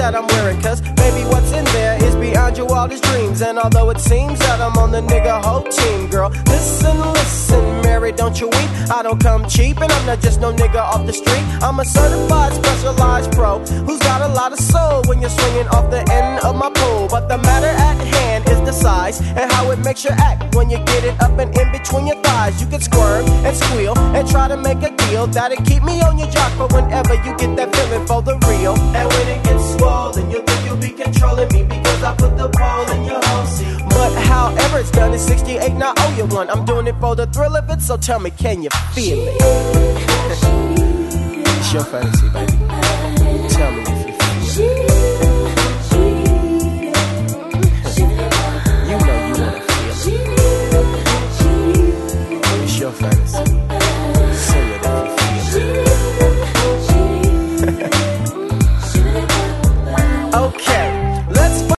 that I'm wearing, cause baby what's in there is beyond your wildest dreams. And although it seems that I'm on the nigga hoe team, girl, listen, Mary, don't you weep. I don't come cheap and I'm not just no nigga off the street. I'm a certified specialized pro who's got a lot of soul when you're swinging off the end of my pole. But the matter at hand is the size and how it makes you act when you get it up and in between your thighs. You can squirm and squeal and try to make a deal that'll keep me on your jock for whenever you get that feeling for the real. And when it gets swollen, you think you'll be controlling me because I put the pole in your hole seat. But however it's done, it's 68 and I owe you one. I'm doing it for the thrill of it, so tell me, can you feel it? It's your fantasy, baby. Tell me if you feel it.